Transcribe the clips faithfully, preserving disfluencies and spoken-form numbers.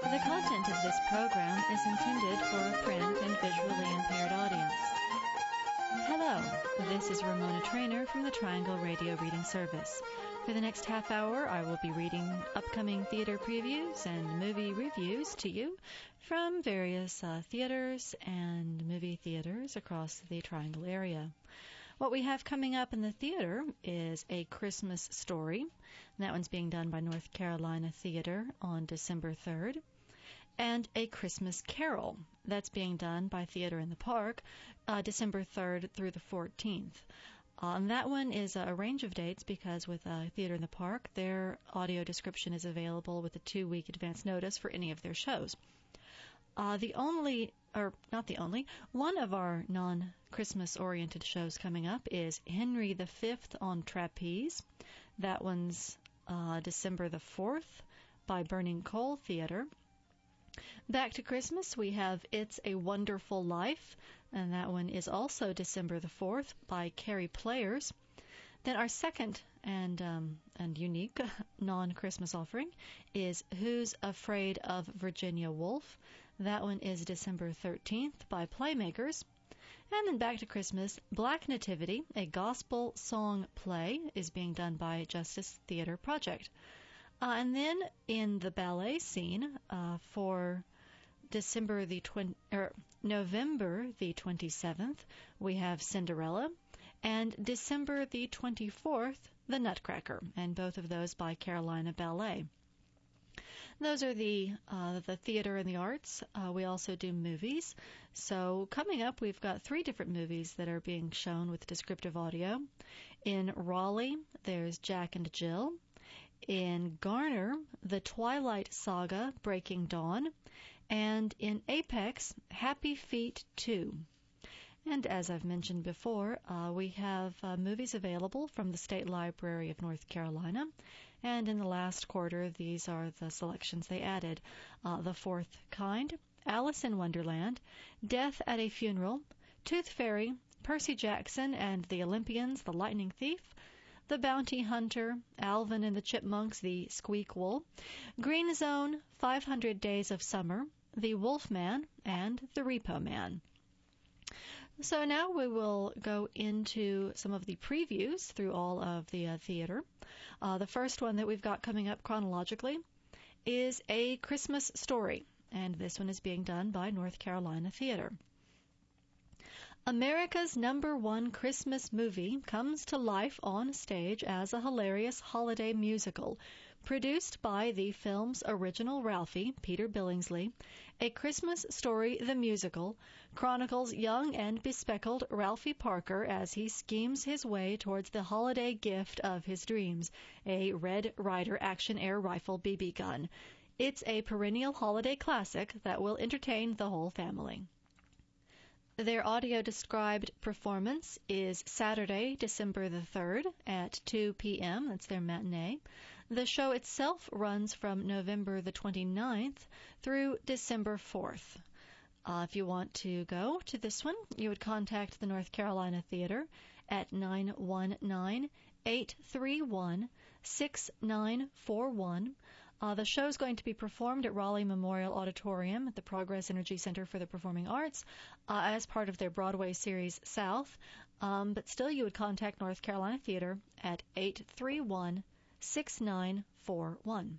The content of this program is intended for a print and visually impaired audience. Hello, this is Ramona Trainer from the Triangle Radio Reading Service. For the next half hour, I will be reading upcoming theater previews and movie reviews to you from various uh, theaters and movie theaters across the Triangle area. What we have coming up in the theater is A Christmas Story. And that one's being done by North Carolina Theater on December third. And A Christmas Carol. That's being done by Theater in the Park, uh, December third through the fourteenth. Uh, and that one is a range of dates because with uh, Theater in the Park, their audio description is available with a two-week advance notice for any of their shows. Uh, the only, or not the only, one of our non-Christmas-oriented shows coming up is Henry the Fifth on Trapeze. That one's uh, December the fourth by Burning Coal Theater. Back to Christmas, we have It's a Wonderful Life, and that one is also December the fourth by Carrie Players. Then our second and um, and unique non-Christmas offering is Who's Afraid of Virginia Woolf? That one is December thirteenth by Playmakers. And then back to Christmas, Black Nativity, a gospel song play, is being done by Justice Theater Project. Uh, and then in the ballet scene uh, for December the twen- or November the twenty-seventh, we have Cinderella, and December the twenty-fourth, The Nutcracker, and both of those by Carolina Ballet. Those are the uh, the theater and the arts. Uh, we also do movies. So coming up, we've got three different movies that are being shown with descriptive audio. In Raleigh, there's Jack and Jill. In Garner, The Twilight Saga, Breaking Dawn. And in Apex, Happy Feet two. And as I've mentioned before, uh, we have uh, movies available from the State Library of North Carolina. And in the last quarter, these are the selections they added. Uh, The Fourth Kind, Alice in Wonderland, Death at a Funeral, Tooth Fairy, Percy Jackson and the Olympians, The Lightning Thief, The Bounty Hunter, Alvin and the Chipmunks, The Squeakquel, Green Zone, five hundred Days of Summer, The Wolf Man, and The Repo Man. So now we will go into some of the previews through all of the uh, theater. Uh, the first one that we've got coming up chronologically is A Christmas Story, and this one is being done by North Carolina Theater. America's number one Christmas movie comes to life on stage as a hilarious holiday musical. Produced by the film's original Ralphie, Peter Billingsley, A Christmas Story the Musical chronicles young and bespectacled Ralphie Parker as he schemes his way towards the holiday gift of his dreams, a Red Ryder Action Air Rifle B B gun. It's a perennial holiday classic that will entertain the whole family. Their audio-described performance is Saturday, December the third at two p.m. That's their matinee. The show itself runs from November the twenty-ninth through December fourth. Uh, if you want to go to this one, you would contact the North Carolina Theater at nine one nine, eight three one, six nine four one. Uh, the show is going to be performed at Raleigh Memorial Auditorium at the Progress Energy Center for the Performing Arts uh, as part of their Broadway series South. Um, but still, you would contact North Carolina Theater at eight three one, six nine four one.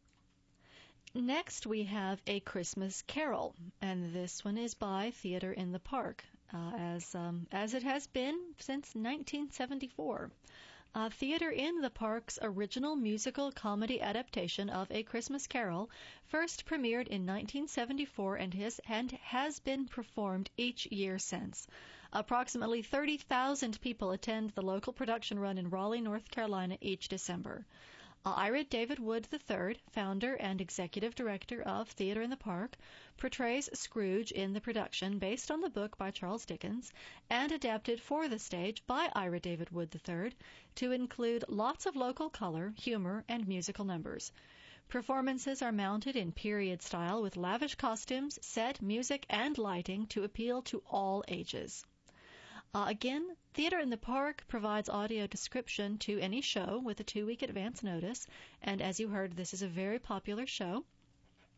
Next, we have A Christmas Carol, and this one is by Theater in the Park, uh, as um, as it has been since nineteen seventy-four. Uh, Theater in the Park's original musical comedy adaptation of A Christmas Carol first premiered in nineteen seventy-four and has, and has been performed each year since. Approximately thirty thousand people attend the local production run in Raleigh, North Carolina each December. Uh, Ira David Wood the third, founder and executive director of Theater in the Park, portrays Scrooge in the production based on the book by Charles Dickens and adapted for the stage by Ira David Wood the third to include lots of local color, humor, and musical numbers. Performances are mounted in period style with lavish costumes, set, music, and lighting to appeal to all ages. Uh, again, Theater in the Park provides audio description to any show with a two-week advance notice, and as you heard, this is a very popular show.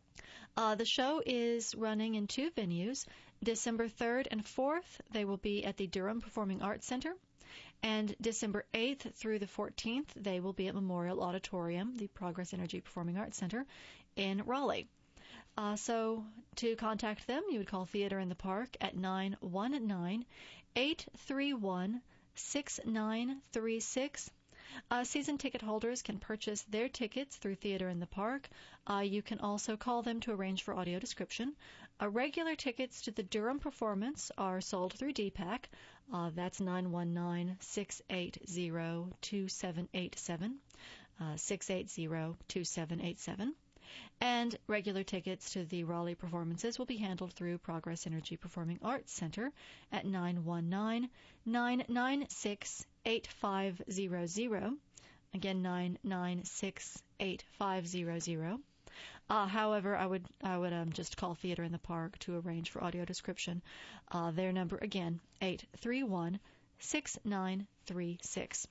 Uh, the show is running in two venues. December third and fourth, they will be at the Durham Performing Arts Center. And December eighth through the fourteenth, they will be at Memorial Auditorium, the Progress Energy Performing Arts Center in Raleigh. Uh, so to contact them, you would call Theater in the Park at nine one nine, eight three one, six nine three six. Uh, season ticket holders can purchase their tickets through Theater in the Park. Uh, you can also call them to arrange for audio description. Uh, regular tickets to the Durham performance are sold through D PAC. Uh, that's nine one nine, six eight zero, two seven eight seven, uh, six eight zero, two seven eight seven. And regular tickets to the Raleigh performances will be handled through Progress Energy Performing Arts Center at nine one nine, nine nine six, eight five zero zero. Again, nine nine six, eight five zero zero. Uh, however, I would I would um, just call Theater in the Park to arrange for audio description. Uh, their number, again, eight three one, six nine three six.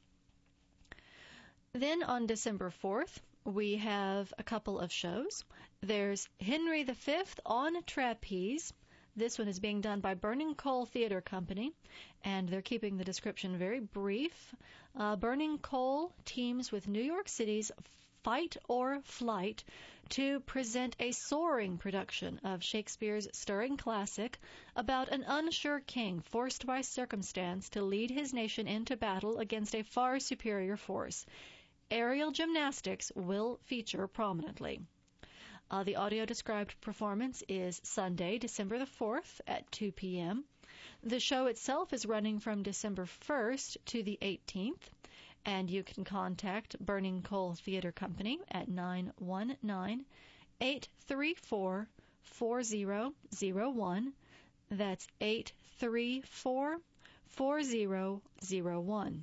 Then on December fourth, we have a couple of shows. There's Henry the Fifth on Trapeze. This one is being done by Burning Coal Theater Company, and they're keeping the description very brief. Uh, Burning Coal teams with New York City's Fight or Flight to present a soaring production of Shakespeare's stirring classic about an unsure king forced by circumstance to lead his nation into battle against a far superior force. Aerial gymnastics will feature prominently. Uh, the audio-described performance is Sunday, December the fourth at two p.m. The show itself is running from December first to the eighteenth, and you can contact Burning Coal Theater Company at nine one nine, eight three four, four zero zero one. That's eight three four, four zero zero one.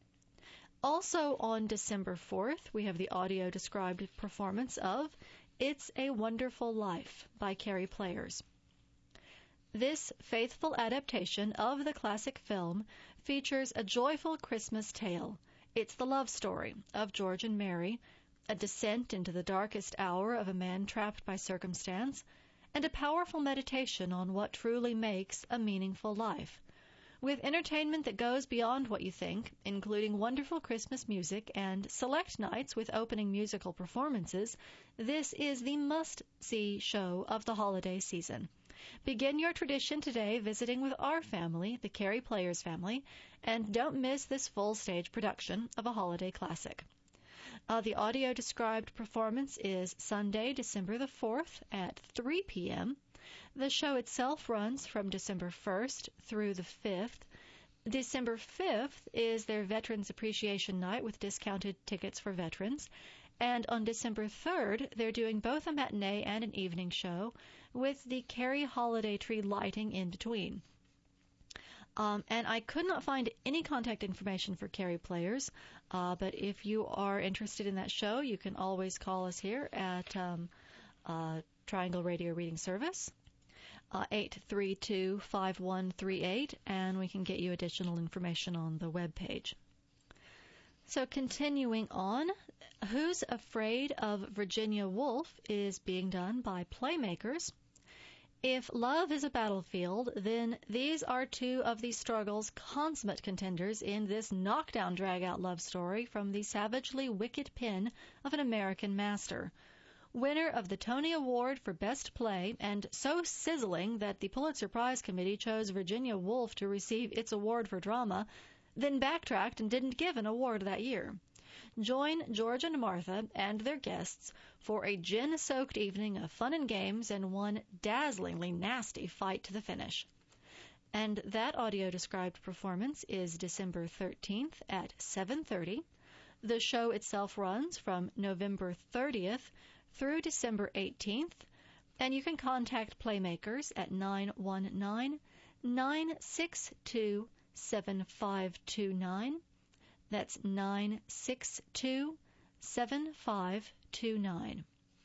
Also on December fourth, we have the audio-described performance of It's a Wonderful Life by Carrie Players. This faithful adaptation of the classic film features a joyful Christmas tale. It's the love story of George and Mary, a descent into the darkest hour of a man trapped by circumstance, and a powerful meditation on what truly makes a meaningful life. With entertainment that goes beyond what you think, including wonderful Christmas music and select nights with opening musical performances, this is the must-see show of the holiday season. Begin your tradition today visiting with our family, the Carrie Players family, and don't miss this full-stage production of a holiday classic. Uh, the audio-described performance is Sunday, December the fourth at three p.m., The show itself runs from December first through the fifth. December fifth is their Veterans Appreciation Night with discounted tickets for veterans. And on December third, they're doing both a matinee and an evening show with the Carrie holiday tree lighting in between. Um, and I could not find any contact information for Carrie Players, uh, but if you are interested in that show, you can always call us here at um, uh, Triangle Radio Reading Service. Uh, eight three two, five one three eight, and we can get you additional information on the web page. So continuing on, Who's Afraid of Virginia Woolf is being done by Playmakers. If love is a battlefield, then these are two of the struggle's consummate contenders in this knockdown drag-out love story from the savagely wicked pen of an American master. Winner of the Tony Award for Best Play, and so sizzling that the Pulitzer Prize Committee chose Virginia Woolf to receive its award for drama, then backtracked and didn't give an award that year. Join George and Martha and their guests for a gin-soaked evening of fun and games and one dazzlingly nasty fight to the finish. And that audio-described performance is December thirteenth at seven thirty. The show itself runs from November thirtieth through December eighteenth, and you can contact Playmakers at nine one nine, nine six two, seven five two nine. That's nine six two, seven five two nine.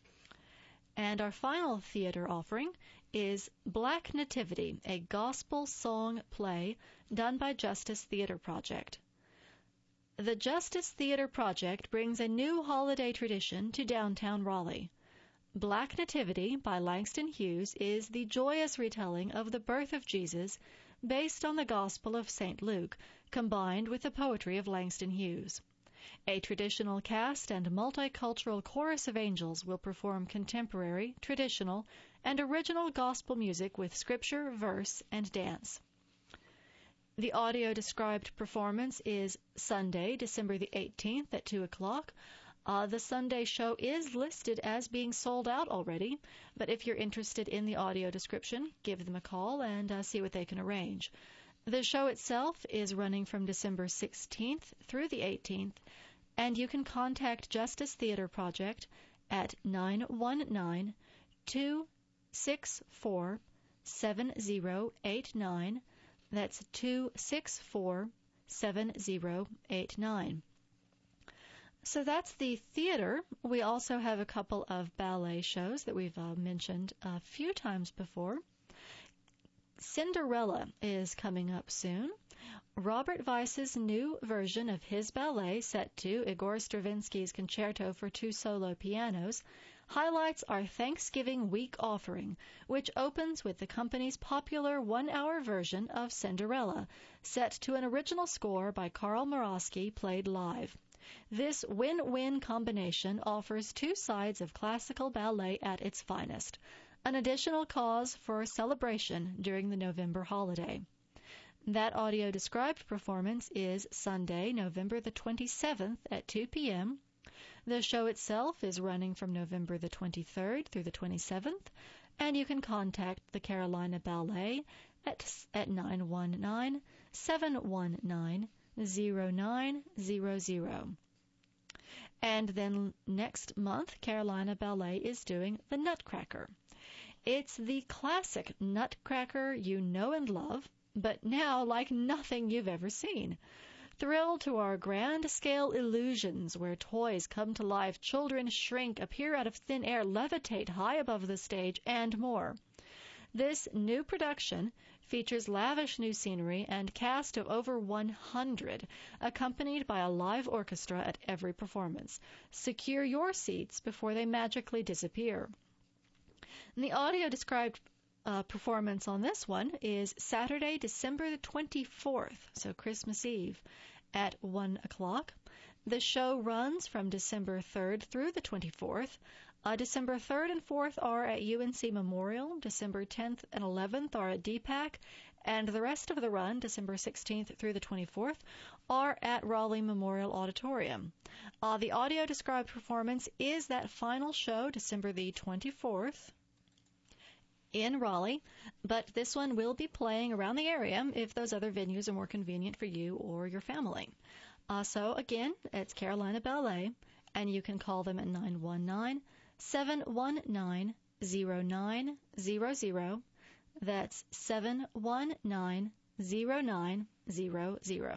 And our final theater offering is Black Nativity, a gospel song play done by Justice Theater Project. The Justice Theater Project brings a new holiday tradition to downtown Raleigh. Black Nativity by Langston Hughes is the joyous retelling of the birth of Jesus based on the Gospel of Saint Luke, combined with the poetry of Langston Hughes. A traditional cast and multicultural chorus of angels will perform contemporary, traditional, and original gospel music with scripture, verse, and dance. The audio-described performance is Sunday, December the eighteenth at two o'clock. Uh, the Sunday show is listed as being sold out already, but if you're interested in the audio description, give them a call and uh, see what they can arrange. The show itself is running from December sixteenth through the eighteenth, and you can contact Justice Theater Project at nine one nine, two six four, seven zero eight nine. That's two six four, seven zero eight nine. So that's the theater. We also have a couple of ballet shows that we've uh, mentioned a few times before. Cinderella is coming up soon. Robert Weiss's new version of his ballet, set to Igor Stravinsky's Concerto for Two Solo Pianos, highlights our Thanksgiving week offering, which opens with the company's popular one-hour version of Cinderella, set to an original score by Carl Morosky, played live. This win-win combination offers two sides of classical ballet at its finest, an additional cause for celebration during the November holiday. That audio-described performance is Sunday, November the twenty-seventh at two p.m. The show itself is running from November the twenty-third through the twenty-seventh, and you can contact the Carolina Ballet at, at nine one nine, seven one nine, zero nine zero zero. And then next month, Carolina Ballet is doing the Nutcracker. It's the classic Nutcracker you know and love, but now like nothing you've ever seen. Thrill to our grand-scale illusions where toys come to life, children shrink, appear out of thin air, levitate high above the stage, and more. This new production features lavish new scenery and cast of over one hundred, accompanied by a live orchestra at every performance. Secure your seats before they magically disappear. And the audio-described uh, performance on this one is Saturday, December the twenty-fourth, so Christmas Eve, at one o'clock. The show runs from December third through the twenty-fourth. Uh, December third and fourth are at U N C Memorial. December tenth and eleventh are at D PAC. And the rest of the run, December sixteenth through the twenty-fourth, are at Raleigh Memorial Auditorium. Uh, the audio-described performance is that final show, December the twenty-fourth, in Raleigh, but this one will be playing around the area if those other venues are more convenient for you or your family. Uh, so again, it's Carolina Ballet, and you can call them at nine one nine, seven one nine, zero nine zero zero. That's seven one nine, zero nine zero zero.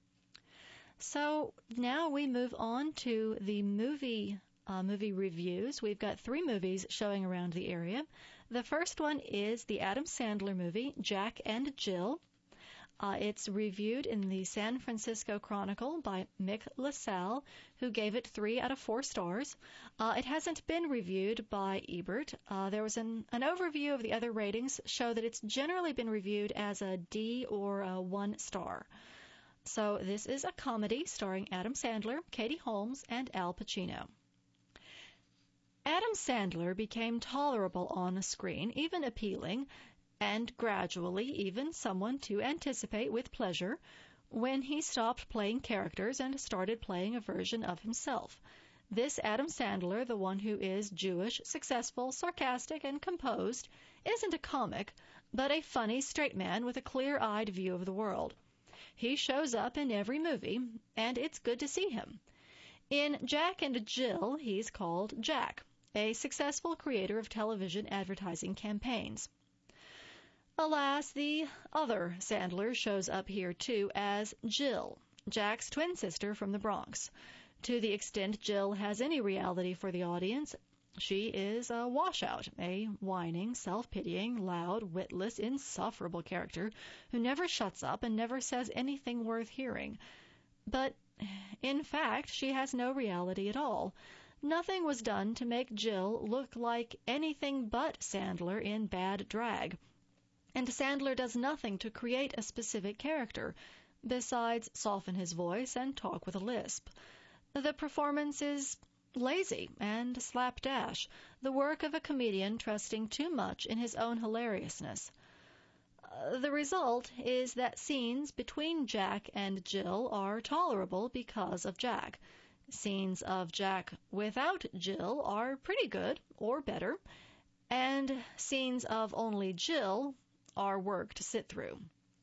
So now we move on to the movie uh, movie reviews. We've got three movies showing around the area. The first one is the Adam Sandler movie, Jack and Jill. Uh, it's reviewed in the San Francisco Chronicle by Mick LaSalle, who gave it three out of four stars. Uh, it hasn't been reviewed by Ebert. Uh, there was an, an overview of the other ratings show that it's generally been reviewed as a D or a one star. So this is a comedy starring Adam Sandler, Katie Holmes, and Al Pacino. Adam Sandler became tolerable on a screen, even appealing, and gradually even someone to anticipate with pleasure when he stopped playing characters and started playing a version of himself. This Adam Sandler, the one who is Jewish, successful, sarcastic, and composed, isn't a comic, but a funny straight man with a clear-eyed view of the world. He shows up in every movie, and it's good to see him. In Jack and Jill, he's called Jack, a successful creator of television advertising campaigns. Alas, the other Sandler shows up here too as Jill, Jack's twin sister from the Bronx. To the extent Jill has any reality for the audience, she is a washout, a whining, self-pitying, loud, witless, insufferable character who never shuts up and never says anything worth hearing. But, in fact, she has no reality at all. nothing was done to make Jill look like anything but Sandler in bad drag. And Sandler does nothing to create a specific character, besides soften his voice and talk with a lisp. The performance is lazy and slapdash, the work of a comedian trusting too much in his own hilariousness. Uh, the result is that scenes between Jack and Jill are tolerable because of Jack. Scenes of Jack without Jill are pretty good, or better, and scenes of only Jill are work to sit through.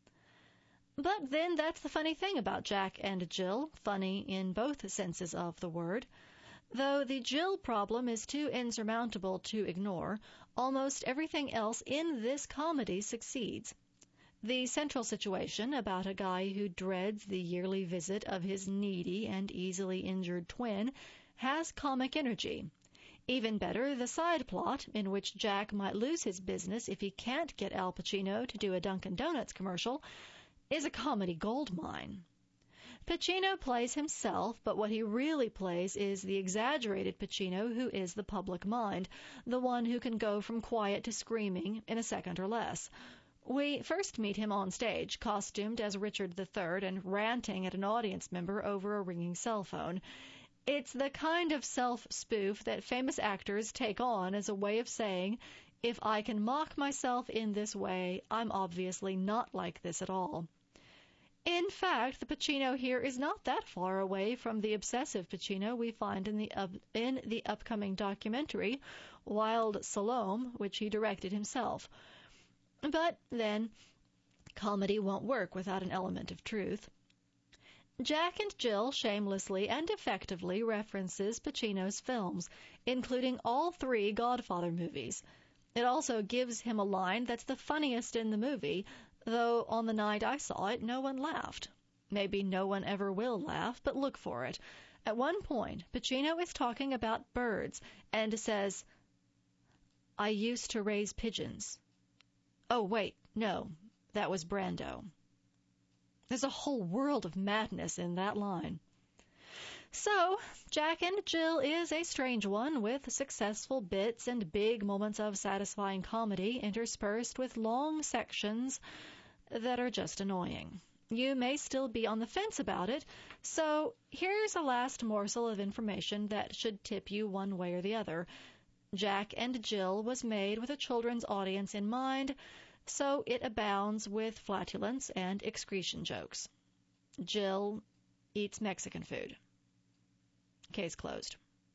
But then that's the funny thing about Jack and Jill, funny in both senses of the word. Though the Jill problem is too insurmountable to ignore, almost everything else in this comedy succeeds. The central situation about a guy who dreads the yearly visit of his needy and easily injured twin has comic energy. Even better, the side plot, in which Jack might lose his business if he can't get Al Pacino to do a Dunkin' Donuts commercial, is a comedy goldmine. Pacino plays himself, but what he really plays is the exaggerated Pacino who is the public mind, the one who can go from quiet to screaming in a second or less. We first meet him on stage, costumed as Richard the Third and ranting at an audience member over a ringing cell phone. It's the kind of self-spoof that famous actors take on as a way of saying, if I can mock myself in this way, I'm obviously not like this at all. In fact, the Pacino here is not that far away from the obsessive Pacino we find in the up, in the upcoming documentary, Wild Salome, which he directed himself. But then, comedy won't work without an element of truth. Jack and Jill shamelessly and effectively references Pacino's films, including all three Godfather movies. It also gives him a line that's the funniest in the movie, though on the night I saw it, no one laughed. Maybe no one ever will laugh, but look for it. At one point, Pacino is talking about birds and says, I used to raise pigeons. Oh, wait, no, that was Brando. There's a whole world of madness in that line. So, Jack and Jill is a strange one, with successful bits and big moments of satisfying comedy interspersed with long sections that are just annoying. You may still be on the fence about it, so here's a last morsel of information that should tip you one way or the other. Jack and Jill was made with a children's audience in mind, so it abounds with flatulence and excretion jokes. Jill eats Mexican food. Case closed.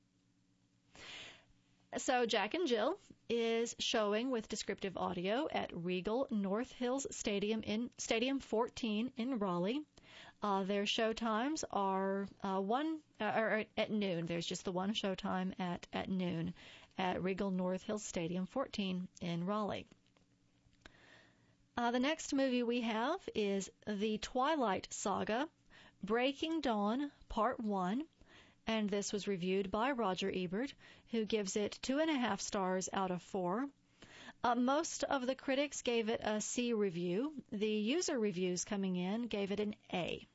So Jack and Jill is showing with descriptive audio at Regal North Hills Stadium in Stadium fourteen in Raleigh. Uh, their show times are uh, one uh, or at noon. There's just the one show time at at noon at Regal North Hills Stadium fourteen in Raleigh. Uh, the next movie we have is The Twilight Saga, Breaking Dawn, Part one. And this was reviewed by Roger Ebert, who gives it two and a half stars out of four. Uh, most of the critics gave it a C review. The user reviews coming in gave it an A.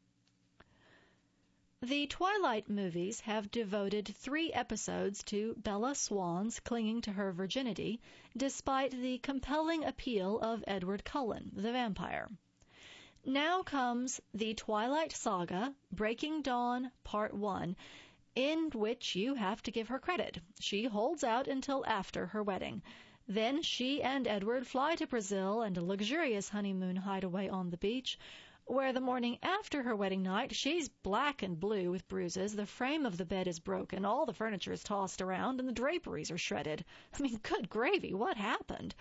The Twilight movies have devoted three episodes to Bella Swan's clinging to her virginity, despite the compelling appeal of Edward Cullen, the vampire. Now comes The Twilight Saga, Breaking Dawn, Part one, in which you have to give her credit. She holds out until after her wedding. Then she and Edward fly to Brazil and a luxurious honeymoon hideaway on the beach, where the morning after her wedding night, she's black and blue with bruises, the frame of the bed is broken, all the furniture is tossed around, and the draperies are shredded. I mean, good gravy, what happened?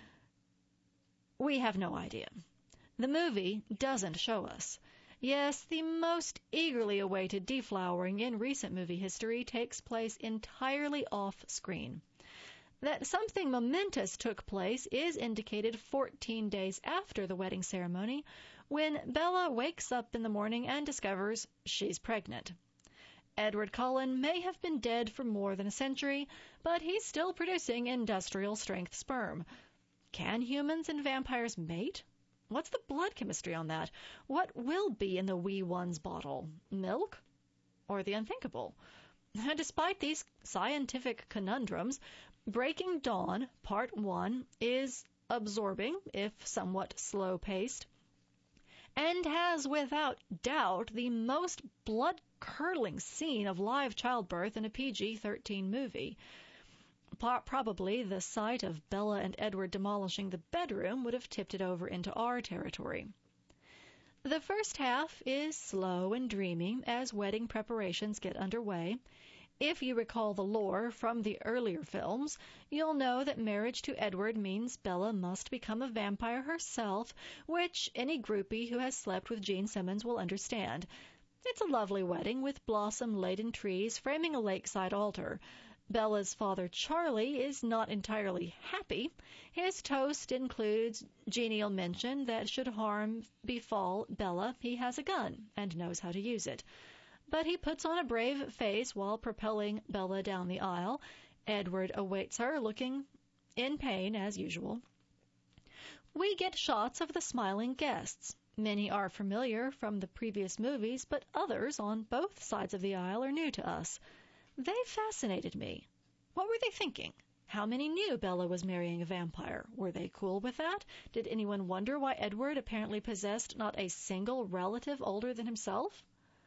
We have no idea. The movie doesn't show us. Yes, the most eagerly awaited deflowering in recent movie history takes place entirely off-screen. That something momentous took place is indicated fourteen days after the wedding ceremony, when Bella wakes up in the morning and discovers she's pregnant. Edward Cullen may have been dead for more than a century, but he's still producing industrial-strength sperm. Can humans and vampires mate? What's the blood chemistry on that? What will be in the wee one's bottle? Milk? Or the unthinkable? Despite these scientific conundrums, Breaking Dawn Part one is absorbing, if somewhat slow-paced, and has without doubt the most blood-curdling scene of live childbirth in a P G thirteen movie. Probably the sight of Bella and Edward demolishing the bedroom would have tipped it over into R territory. The first half is slow and dreamy as wedding preparations get underway. If you recall the lore from the earlier films, you'll know that marriage to Edward means Bella must become a vampire herself, which any groupie who has slept with Gene Simmons will understand. It's a lovely wedding with blossom-laden trees framing a lakeside altar. Bella's father, Charlie, is not entirely happy. His toast includes genial mention that should harm befall Bella, he has a gun and knows how to use it. But he puts on a brave face while propelling Bella down the aisle. Edward awaits her, looking in pain as usual. We get shots of the smiling guests. Many are familiar from the previous movies, but others on both sides of the aisle are new to us. They fascinated me. What were they thinking? How many knew Bella was marrying a vampire? Were they cool with that? Did anyone wonder why Edward apparently possessed not a single relative older than himself?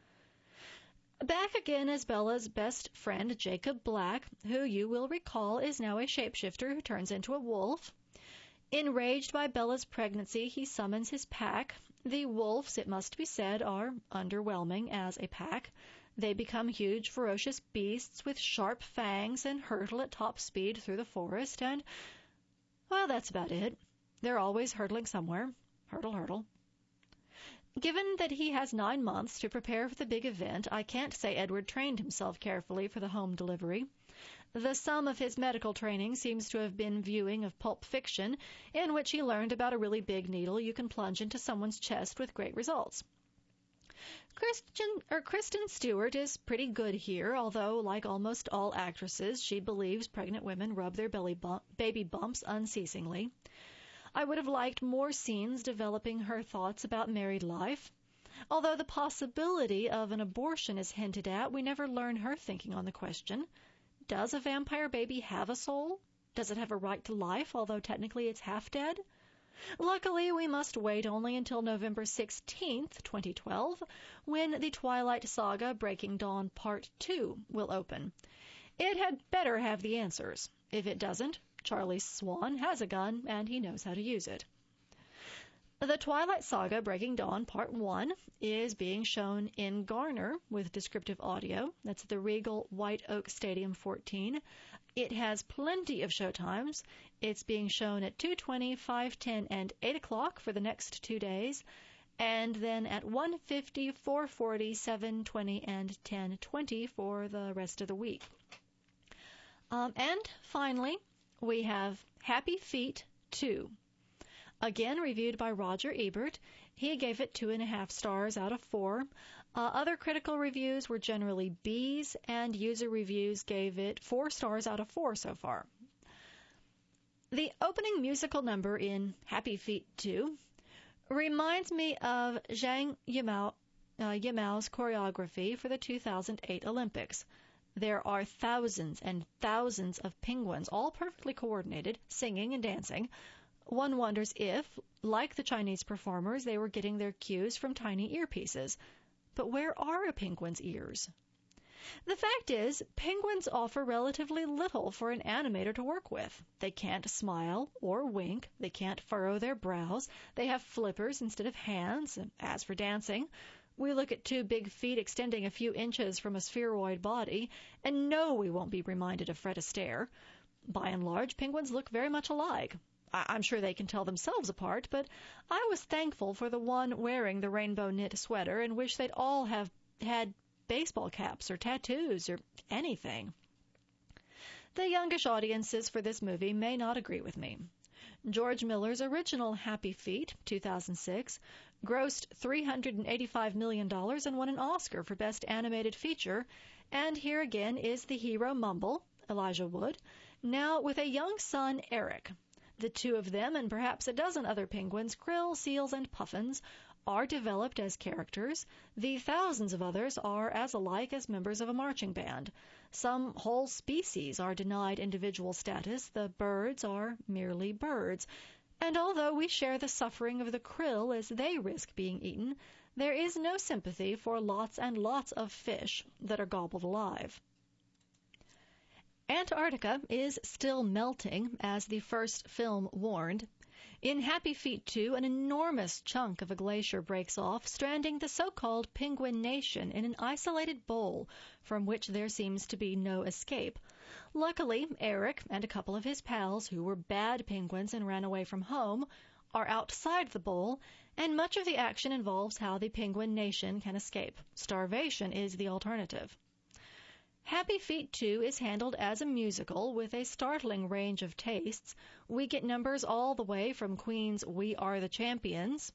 Back again as Bella's best friend, Jacob Black, who you will recall is now a shapeshifter who turns into a wolf. Enraged by Bella's pregnancy, he summons his pack. The wolves, it must be said, are underwhelming as a pack. They become huge, ferocious beasts with sharp fangs and hurtle at top speed through the forest, and, well, that's about it. They're always hurtling somewhere. Hurtle, hurtle. Given that he has nine months to prepare for the big event, I can't say Edward trained himself carefully for the home delivery. The sum of his medical training seems to have been viewing of Pulp Fiction, in which he learned about a really big needle you can plunge into someone's chest with great results. Kristen, or Kristen Stewart is pretty good here, although, like almost all actresses, she believes pregnant women rub their belly bump, baby bumps unceasingly. I would have liked more scenes developing her thoughts about married life. Although the possibility of an abortion is hinted at, we never learn her thinking on the question. Does a vampire baby have a soul? Does it have a right to life, although technically it's half dead? Luckily, we must wait only until November sixteenth, twenty twelve, when the Twilight Saga Breaking Dawn Part two will open. It had better have the answers. If it doesn't, Charlie Swan has a gun, and he knows how to use it. The Twilight Saga Breaking Dawn Part one is being shown in Garner with descriptive audio. That's at the Regal White Oak Stadium fourteen. It has plenty of showtimes. It's being shown at two twenty, five ten, and eight o'clock for the next two days, and then at one fifty, four forty, seven twenty, and ten twenty for the rest of the week. Um, and finally, we have Happy Feet two. Again, reviewed by Roger Ebert. He gave it two and a half stars out of four. Uh, other critical reviews were generally B's, and user reviews gave it four stars out of four so far. The opening musical number in Happy Feet two reminds me of Zhang Yimou, uh, Yimou's choreography for the two thousand eight Olympics. There are thousands and thousands of penguins, all perfectly coordinated, singing and dancing. One wonders if, like the Chinese performers, they were getting their cues from tiny earpieces. But where are a penguin's ears? The fact is, penguins offer relatively little for an animator to work with. They can't smile or wink. They can't furrow their brows. They have flippers instead of hands. As for dancing, we look at two big feet extending a few inches from a spheroid body, and no, we won't be reminded of Fred Astaire. By and large, penguins look very much alike. I- I'm sure they can tell themselves apart, but I was thankful for the one wearing the rainbow knit sweater and wish they'd all have had baseball caps or tattoos or anything. The youngish audiences for this movie may not agree with me. George Miller's original Happy Feet, two thousand six, grossed three hundred eighty-five million dollars and won an Oscar for Best Animated Feature, and here again is the hero Mumble, Elijah Wood, now with a young son, Eric. The two of them, and perhaps a dozen other penguins, krill, seals, and puffins, are developed as characters, the thousands of others are as alike as members of a marching band. Some whole species are denied individual status. The birds are merely birds. And although we share the suffering of the krill as they risk being eaten, there is no sympathy for lots and lots of fish that are gobbled alive. Antarctica is still melting, as the first film warned. In Happy Feet two, an enormous chunk of a glacier breaks off, stranding the so-called Penguin Nation in an isolated bowl from which there seems to be no escape. Luckily, Eric and a couple of his pals, who were bad penguins and ran away from home, are outside the bowl, and much of the action involves how the Penguin Nation can escape. Starvation is the alternative. Happy Feet two is handled as a musical with a startling range of tastes. We get numbers all the way from Queen's We Are the Champions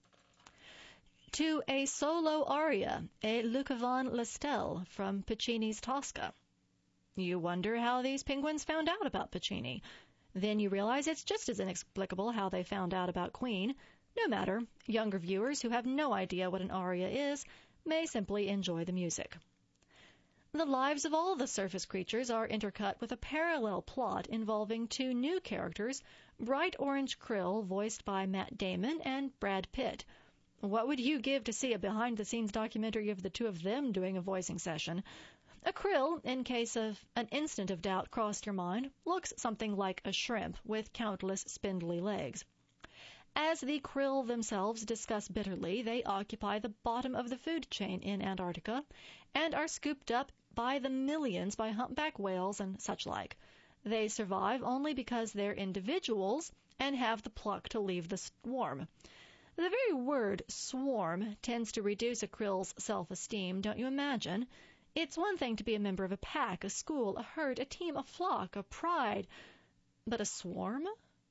to a solo aria, a Luca von Listel from Puccini's Tosca. You wonder how these penguins found out about Puccini. Then you realize it's just as inexplicable how they found out about Queen. No matter, younger viewers who have no idea what an aria is may simply enjoy the music. The lives of all the surface creatures are intercut with a parallel plot involving two new characters, Bright Orange Krill, voiced by Matt Damon, and Brad Pitt. What would you give to see a behind-the-scenes documentary of the two of them doing a voicing session? A krill, in case of an instant of doubt crossed your mind, looks something like a shrimp with countless spindly legs. As the krill themselves discuss bitterly, they occupy the bottom of the food chain in Antarctica and are scooped up by the millions by humpback whales and such like. They survive only because they're individuals and have the pluck to leave the swarm. The very word swarm tends to reduce a krill's self-esteem, don't you imagine? It's one thing to be a member of a pack, a school, a herd, a team, a flock, a pride, but a swarm?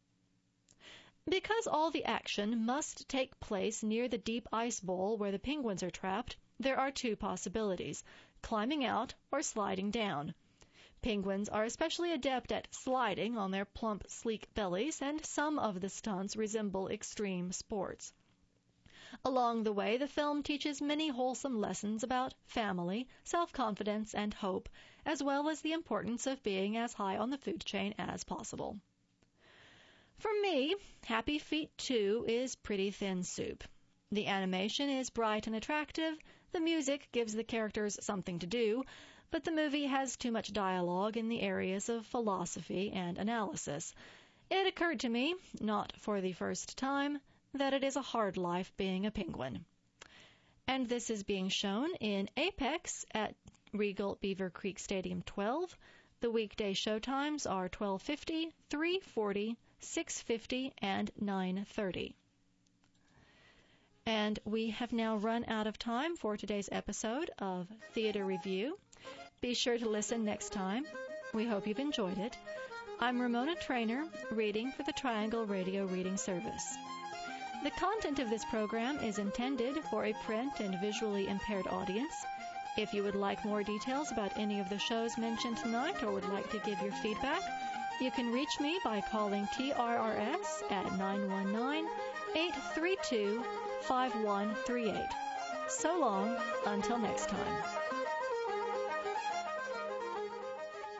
Because all the action must take place near the deep ice bowl where the penguins are trapped, there are two possibilities: climbing out or sliding down. Penguins are especially adept at sliding on their plump, sleek bellies, and some of the stunts resemble extreme sports. Along the way, the film teaches many wholesome lessons about family, self-confidence, and hope, as well as the importance of being as high on the food chain as possible. For me, Happy Feet two is pretty thin soup. The animation is bright and attractive, the music gives the characters something to do, but the movie has too much dialogue in the areas of philosophy and analysis. It occurred to me, not for the first time, that it is a hard life being a penguin. And this is being shown in Apex at Regal Beaver Creek Stadium twelve. The weekday showtimes are twelve fifty, three forty, six fifty, and nine thirty. And we have now run out of time for today's episode of Theater Review. Be sure to listen next time. We hope you've enjoyed it. I'm Ramona Trainer, reading for the Triangle Radio Reading Service. The content of this program is intended for a print and visually impaired audience. If you would like more details about any of the shows mentioned tonight or would like to give your feedback, you can reach me by calling T R R S at nine one nine, eight three two, five one three eight. So long, until next time.